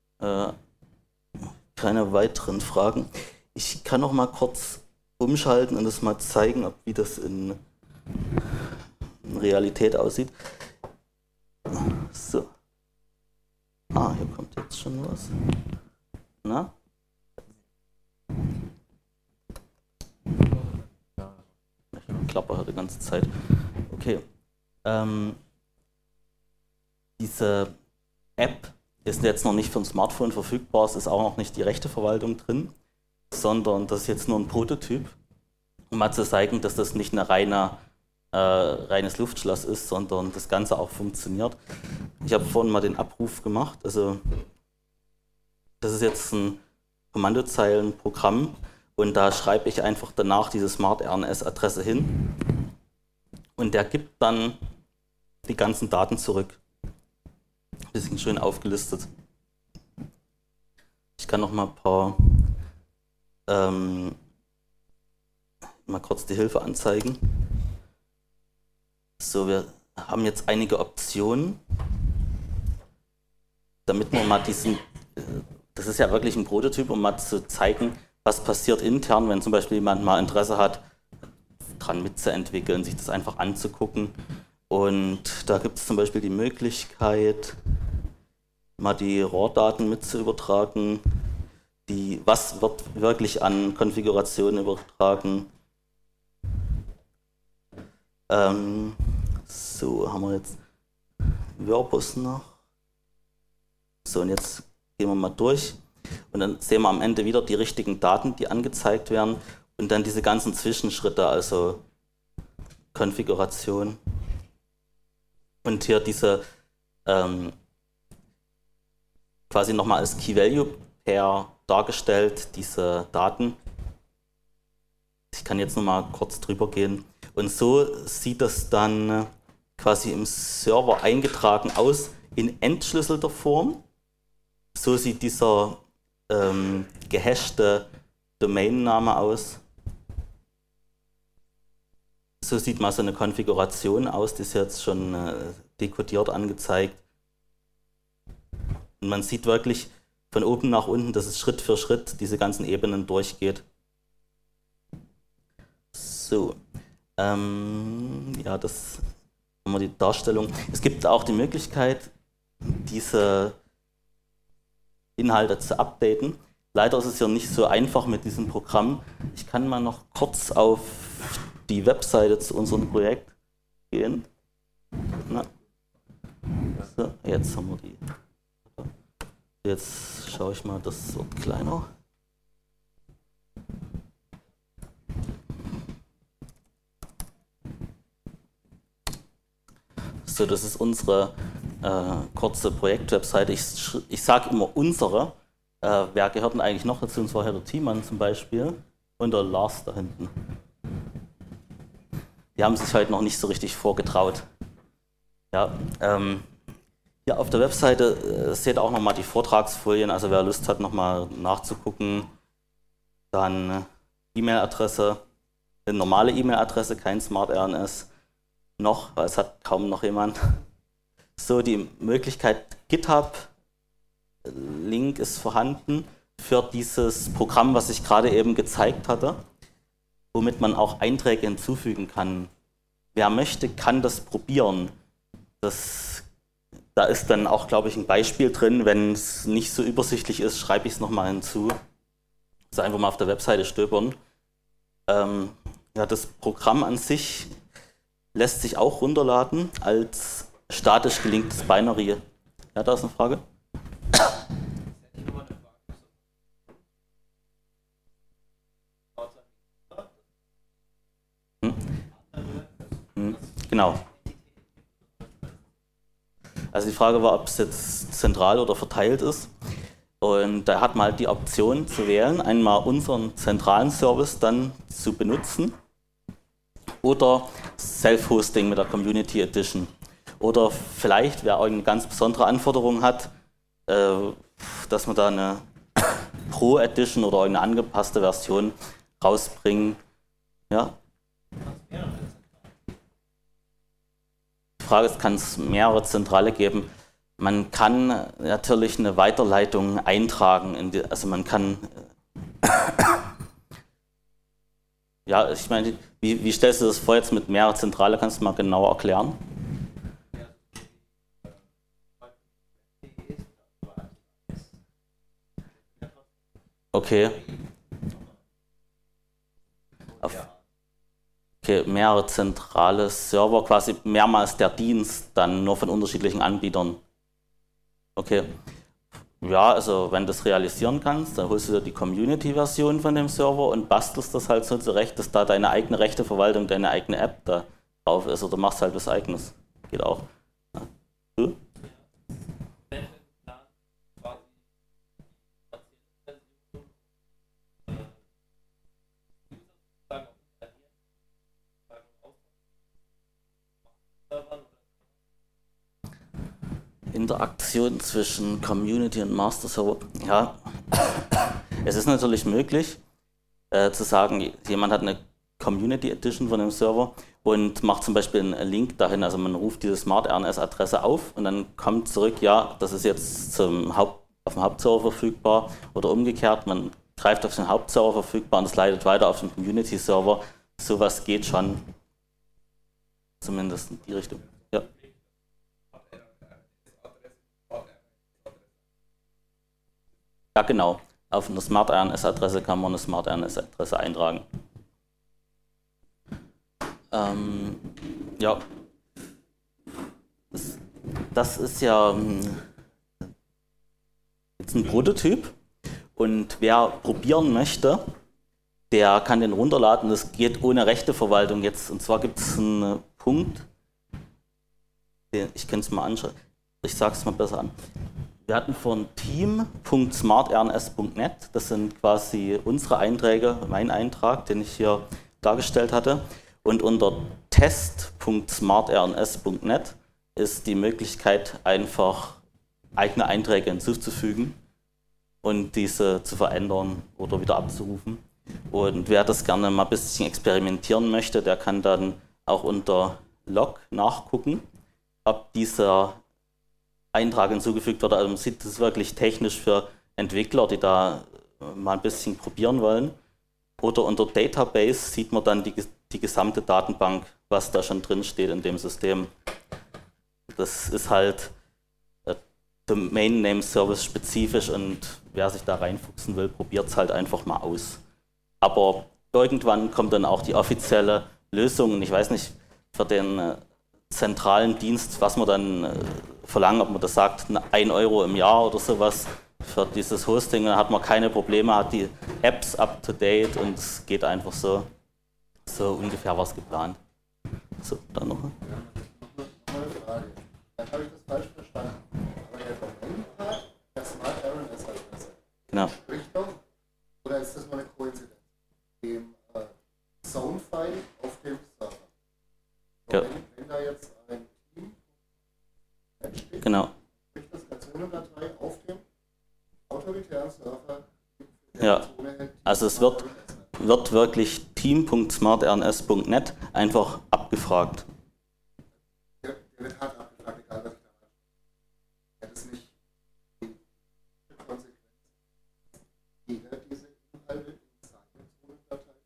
Keine weiteren Fragen. Ich kann noch mal kurz umschalten und das mal zeigen, wie das in Realität aussieht. So. Hier kommt jetzt schon was. Na? Ich klappe die ganze Zeit. Okay. Diese App ist jetzt noch nicht für ein Smartphone verfügbar, es ist auch noch nicht die Rechteverwaltung drin, sondern das ist jetzt nur ein Prototyp, um mal zu zeigen, dass das nicht ein reines Luftschloss ist, sondern das Ganze auch funktioniert. Ich habe vorhin mal den Abruf gemacht, also das ist jetzt ein Kommandozeilenprogramm und da schreibe ich einfach danach diese Smart-RNS-Adresse hin und der gibt dann die ganzen Daten zurück. Bisschen schön aufgelistet. Ich kann noch mal ein paar mal kurz die Hilfe anzeigen. So, wir haben jetzt einige Optionen, damit wir mal das ist ja wirklich ein Prototyp, um mal zu zeigen, was passiert intern, wenn zum Beispiel jemand mal Interesse hat, dran mitzuentwickeln, sich das einfach anzugucken. Und da gibt es zum Beispiel die Möglichkeit, mal die RAW-Daten mit zu übertragen. was wird wirklich an Konfiguration übertragen. So, haben wir jetzt Verbus noch. So, und jetzt gehen wir mal durch. Und dann sehen wir am Ende wieder die richtigen Daten, die angezeigt werden. Und dann diese ganzen Zwischenschritte, also Konfiguration. Und hier diese quasi nochmal als Key-Value-Pair dargestellt, diese Daten. Ich kann jetzt nochmal kurz drüber gehen. Und so sieht das dann quasi im Server eingetragen aus in entschlüsselter Form. So sieht dieser gehashte Domainname aus. So sieht mal so eine Konfiguration aus, die ist jetzt schon dekodiert angezeigt. Und man sieht wirklich von oben nach unten, dass es Schritt für Schritt diese ganzen Ebenen durchgeht. So, ja, das haben wir die Darstellung. Es gibt auch die Möglichkeit, diese Inhalte zu updaten. Leider ist es ja nicht so einfach mit diesem Programm. Ich kann mal noch kurz auf die Webseite zu unserem Projekt gehen. Na. So, jetzt haben wir die. Jetzt schaue ich mal, das wird kleiner. So, das ist unsere kurze Projektwebseite. Ich sage immer unsere. Wer gehört denn eigentlich noch dazu? Und zwar der Thiemann zum Beispiel und der Lars da hinten. Die haben sich heute noch nicht so richtig vorgetraut. Ja, hier auf der Webseite seht ihr auch nochmal die Vortragsfolien, also wer Lust hat, nochmal nachzugucken. Dann E-Mail-Adresse, eine normale E-Mail-Adresse, kein SmartRNS noch, weil es hat kaum noch jemand. So, die Möglichkeit GitHub, Link ist vorhanden für dieses Programm, was ich gerade eben gezeigt hatte, womit man auch Einträge hinzufügen kann. Wer möchte, kann das probieren. Da ist dann auch, glaube ich, ein Beispiel drin. Wenn es nicht so übersichtlich ist, schreibe ich es nochmal hinzu. Also einfach mal auf der Webseite stöbern. Ja, das Programm an sich lässt sich auch runterladen als statisch gelinktes Binary. Ja, da ist eine Frage. Genau. Also die Frage war, ob es jetzt zentral oder verteilt ist. Und da hat man halt die Option zu wählen, einmal unseren zentralen Service dann zu benutzen oder Self-Hosting mit der Community Edition. Oder vielleicht, wer irgendeine ganz besondere Anforderung hat, dass man da eine Pro Edition oder irgendeine angepasste Version rausbringen. Ja. Die Frage ist, kann es mehrere Zentrale geben? Man kann natürlich eine Weiterleitung eintragen, also man kann, ja, ich meine, wie stellst du das vor jetzt mit mehrere Zentrale, kannst du mal genauer erklären? Okay. Okay, mehrere zentrale Server, quasi mehrmals der Dienst, dann nur von unterschiedlichen Anbietern. Okay. Ja, also wenn du das realisieren kannst, dann holst du dir die Community-Version von dem Server und bastelst das halt so zurecht, dass da deine eigene Rechteverwaltung, deine eigene App da drauf ist, oder machst halt was Eigenes. Geht auch. Ja. Du? Interaktion zwischen Community und Master Server. Ja, es ist natürlich möglich, zu sagen, jemand hat eine Community Edition von dem Server und macht zum Beispiel einen Link dahin, also man ruft diese SmartRNS-Adresse auf und dann kommt zurück, ja, das ist jetzt auf dem Hauptserver verfügbar oder umgekehrt, man greift auf den Hauptserver verfügbar und es leitet weiter auf den Community-Server. Sowas geht schon, zumindest in die Richtung. Ja. Ja, genau. Auf einer Smart RNS-Adresse kann man eine Smart RNS-Adresse eintragen. Ja, das ist ja jetzt ein Prototyp und wer probieren möchte, der kann den runterladen. Das geht ohne Rechteverwaltung jetzt. Und zwar gibt es einen Punkt, ich kann es mal anschauen, ich sage es mal besser an. Wir hatten von team.smartrns.net, das sind quasi unsere Einträge, mein Eintrag, den ich hier dargestellt hatte. Und unter test.smartrns.net ist die Möglichkeit, einfach eigene Einträge hinzuzufügen und diese zu verändern oder wieder abzurufen. Und wer das gerne mal ein bisschen experimentieren möchte, der kann dann auch unter Log nachgucken, ob dieser Eintrag hinzugefügt wird. Also man sieht, das ist wirklich technisch für Entwickler, die da mal ein bisschen probieren wollen. Oder unter Database sieht man dann die gesamte Datenbank, was da schon drin steht in dem System. Das ist halt Domain Name Service spezifisch und wer sich da reinfuchsen will, probiert es halt einfach mal aus. Aber irgendwann kommt dann auch die offizielle Lösung und ich weiß nicht, für den zentralen Dienst, was man dann verlangt, ob man das sagt, 1 Euro im Jahr oder sowas für dieses Hosting, dann hat man keine Probleme, hat die Apps up to date und es geht einfach so ungefähr was geplant. So, dann noch. Ja, noch eine Frage. Dann habe ich das falsch verstanden. Aber der Domain-Part, der Smart RNS-Adresse, Genau. spricht doch, oder ist das nur eine Koinzidenz? Dem Zone-File auf dem Server. Ja. Wenn da jetzt ein Team entsteht, Genau. spricht das als Zonendatei auf dem autoritären Server. Ja, also es wird wirklich team.smartrns.net einfach abgefragt. Der wird hart abgefragt, egal was ich da mache. Ja, das ist nicht die Konsequenz. Jeder diese Inhalte in seine Zonendatei.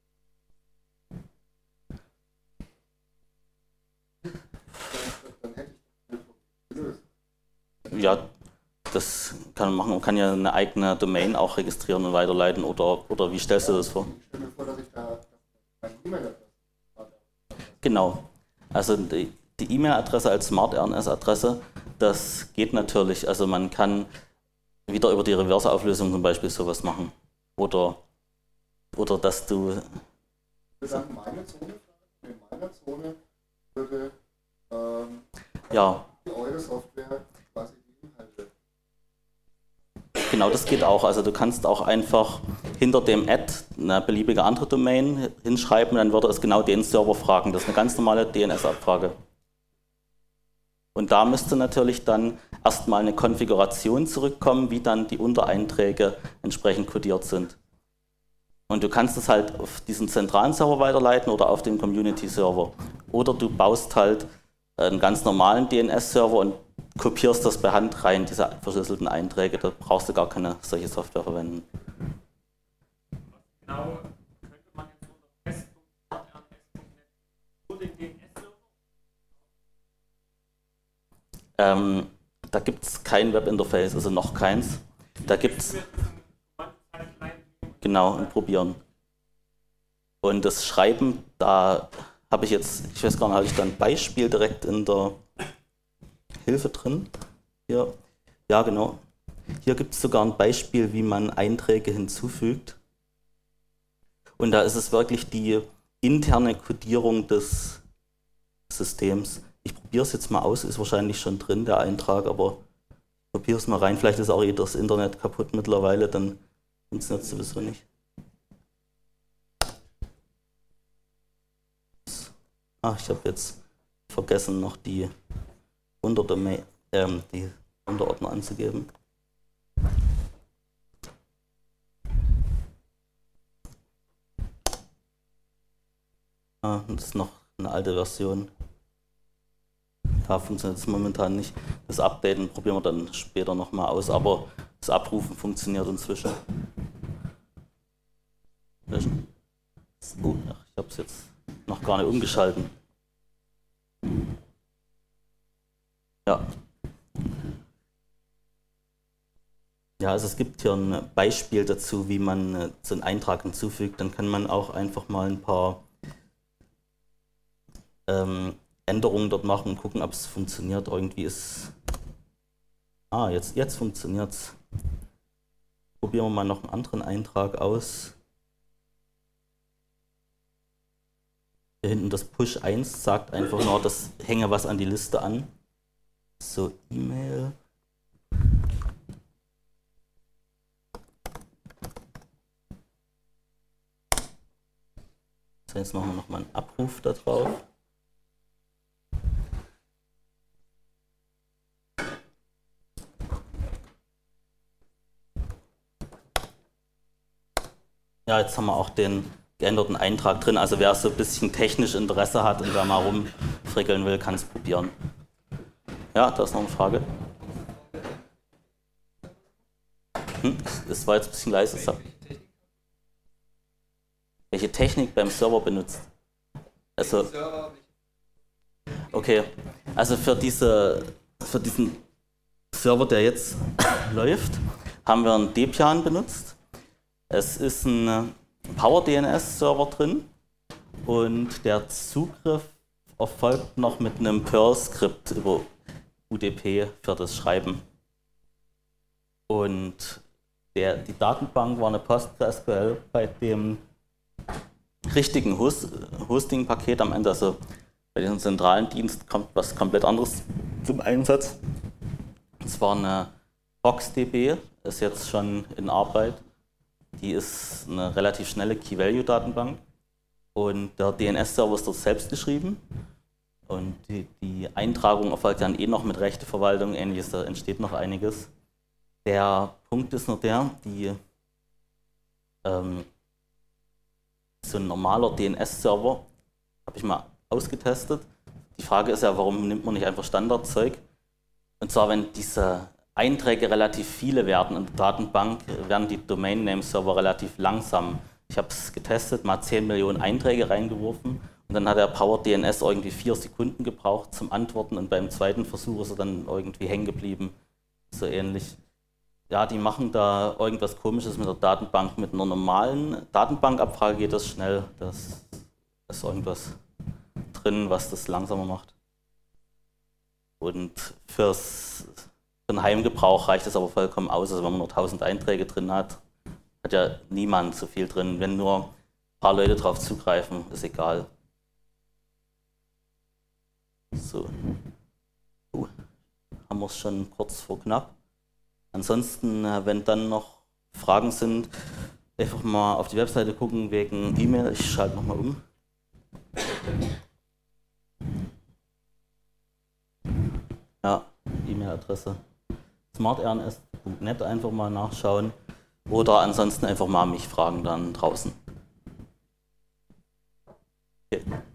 Dann hätte ich das gelöst. Ja, das kann man machen. Man kann ja eine eigene Domain auch registrieren und weiterleiten oder wie stellst du das vor? Ich stelle mir vor, dass ich da meine E-Mail-Adresse habe. Genau. Also die E-Mail-Adresse als Smart-RNS-Adresse, das geht natürlich. Also man kann wieder über die Reverse-Auflösung zum Beispiel sowas machen. Oder dass du... Ich würde dann meine Zone fragen. In meiner Zone würde Ja, die eure Software quasi die Inhalte. genau, das geht auch. Also du kannst auch einfach hinter dem Add eine beliebige andere Domain hinschreiben, dann würde es genau den Server fragen. Das ist eine ganz normale DNS-Abfrage. Und da müsste natürlich dann erstmal eine Konfiguration zurückkommen, wie dann die Untereinträge entsprechend codiert sind. Und du kannst es halt auf diesen zentralen Server weiterleiten oder auf den Community-Server. Oder du baust halt einen ganz normalen DNS-Server und kopierst das per Hand rein, diese verschlüsselten Einträge. Da brauchst du gar keine solche Software verwenden. Genau, könnte man jetzt unter test.smartrns.net nur den DNS-Server? Da gibt es kein Webinterface, also noch keins. Da gibt es genau ein Probieren. Und das Schreiben, da habe ich jetzt, ich weiß gar nicht, habe ich da ein Beispiel direkt in der Hilfe drin? Hier. Ja, genau. Hier gibt es sogar ein Beispiel, wie man Einträge hinzufügt. Und da ist es wirklich die interne Codierung des Systems. Ich probiere es jetzt mal aus, ist wahrscheinlich schon drin, der Eintrag, aber ich probiere es mal rein. Vielleicht ist auch das Internet kaputt mittlerweile, dann funktioniert es sowieso nicht. Ach, ich habe jetzt vergessen, noch die Unterordner anzugeben. Ah, das ist noch eine alte Version. Ja, funktioniert es momentan nicht. Das Updaten probieren wir dann später nochmal aus, aber das Abrufen funktioniert inzwischen. Löschen. Oh, ich habe es jetzt noch gar nicht umgeschalten. Ja. Ja, also es gibt hier ein Beispiel dazu, wie man so einen Eintrag hinzufügt. Dann kann man auch einfach mal ein paar Änderungen dort machen und gucken, ob es funktioniert. Irgendwie ist... jetzt funktioniert es. Probieren wir mal noch einen anderen Eintrag aus. Hier hinten das Push 1 sagt einfach nur, das hänge was an die Liste an. So, E-Mail. So, jetzt machen wir nochmal einen Abruf da drauf. Ja, jetzt haben wir auch den geänderten Eintrag drin. Also wer so ein bisschen technisch Interesse hat und da mal rumfrickeln will, kann es probieren. Ja, da ist noch eine Frage. Das war jetzt ein bisschen leise. Welche Technik beim Server benutzt? Also, okay, also für diesen Server, der jetzt läuft, haben wir einen Debian benutzt. Es ist ein PowerDNS-Server drin und der Zugriff erfolgt noch mit einem Perl-Skript über UDP für das Schreiben. Und die Datenbank war eine PostgreSQL bei dem richtigen Hosting-Paket am Ende. Also bei diesem zentralen Dienst kommt was komplett anderes zum Einsatz. Es war eine BoxDB, ist jetzt schon in Arbeit. Die ist eine relativ schnelle Key-Value-Datenbank und der DNS-Server ist dort selbst geschrieben und die Eintragung erfolgt dann noch mit Rechteverwaltung, ähnliches, da entsteht noch einiges. Der Punkt ist nur der, so ein normaler DNS-Server habe ich mal ausgetestet. Die Frage ist ja, warum nimmt man nicht einfach Standardzeug? Und zwar, wenn diese Einträge relativ viele werden in der Datenbank, werden die Domain-Name-Server relativ langsam. Ich habe es getestet, mal 10 Millionen Einträge reingeworfen und dann hat der PowerDNS irgendwie 4 Sekunden gebraucht zum Antworten und beim zweiten Versuch ist er dann irgendwie hängen geblieben. So ähnlich. Ja, die machen da irgendwas Komisches mit der Datenbank. Mit einer normalen Datenbankabfrage geht das schnell. Da ist irgendwas drin, was das langsamer macht. Und für den Heimgebrauch reicht es aber vollkommen aus. Also wenn man nur 1000 Einträge drin hat, hat ja niemand so viel drin. Wenn nur ein paar Leute drauf zugreifen, ist egal. So. Haben wir es schon kurz vor knapp. Ansonsten, wenn dann noch Fragen sind, einfach mal auf die Webseite gucken wegen E-Mail. Ich schalte nochmal um. Ja, E-Mail-Adresse. smartrns.net einfach mal nachschauen oder ansonsten einfach mal mich fragen dann draußen. Okay.